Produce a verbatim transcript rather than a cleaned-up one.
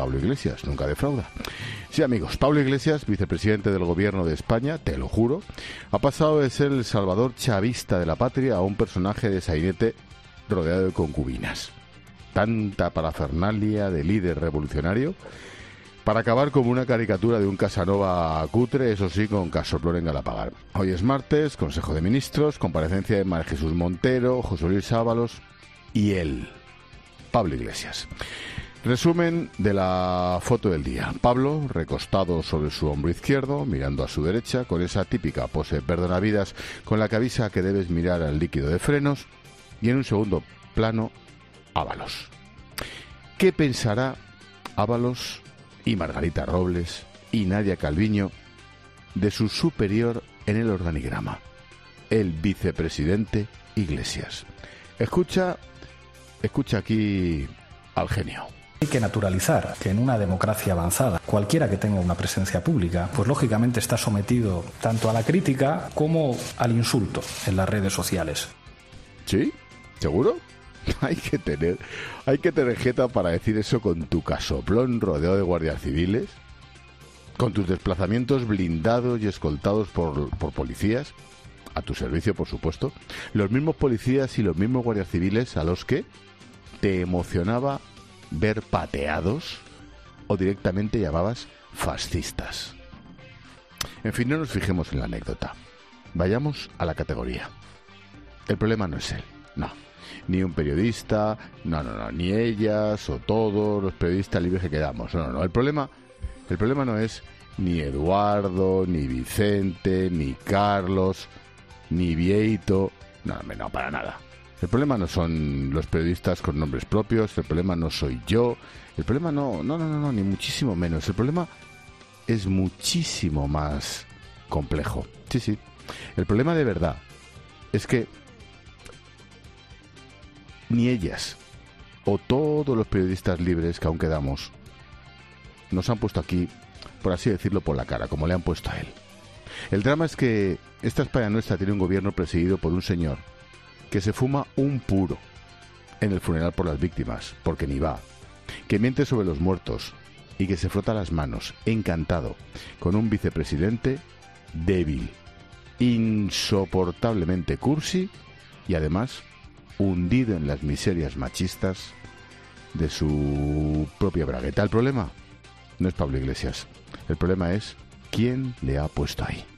Pablo Iglesias, nunca defrauda. Sí, amigos, Pablo Iglesias, vicepresidente del gobierno de España, te lo juro, ha pasado de ser el salvador chavista de la patria a un personaje de sainete rodeado de concubinas. Tanta parafernalia de líder revolucionario para acabar como una caricatura de un Casanova cutre, eso sí, con casoplón en Galapagar. Hoy es martes, Consejo de Ministros, comparecencia de María Jesús Montero, José Luis Ábalos y él, Pablo Iglesias. Resumen de la foto del día. Pablo, recostado sobre su hombro izquierdo, mirando a su derecha, con esa típica pose perdonavidas con la que avisa que debes mirar al líquido de frenos, y en un segundo plano, Ábalos. ¿Qué pensará Ábalos y Margarita Robles y Nadia Calviño de su superior en el organigrama, el vicepresidente Iglesias? Escucha, escucha aquí al genio. Hay que naturalizar que en una democracia avanzada, cualquiera que tenga una presencia pública, pues lógicamente está sometido tanto a la crítica como al insulto en las redes sociales. ¿Sí? ¿Seguro? Hay que tener, hay que tener jeta para decir eso con tu casoplón rodeado de guardias civiles, con tus desplazamientos blindados y escoltados por, por policías, a tu servicio, por supuesto, los mismos policías y los mismos guardias civiles a los que te emocionaba ver pateados o directamente llamabas fascistas. En fin, no nos fijemos en la anécdota. Vayamos a la categoría. El problema no es él, no. Ni un periodista, no, no, no, ni ellas o todos los periodistas libres que quedamos. No, no, no. El problema, el problema no es ni Eduardo, ni Vicente, ni Carlos, ni Vieito. No, no, para nada. El problema no son los periodistas con nombres propios, el problema no soy yo, el problema no, no, no, no, no, ni muchísimo menos. El problema es muchísimo más complejo. Sí, sí. El problema de verdad es que ni ellas o todos los periodistas libres que aún quedamos nos han puesto aquí, por así decirlo, por la cara, como le han puesto a él. El drama es que esta España nuestra tiene un gobierno presidido por un señor que se fuma un puro en el funeral por las víctimas, porque ni va, que miente sobre los muertos y que se frota las manos, encantado, con un vicepresidente débil, insoportablemente cursi y además hundido en las miserias machistas de su propia bragueta. El problema no es Pablo Iglesias, el problema es quién le ha puesto ahí.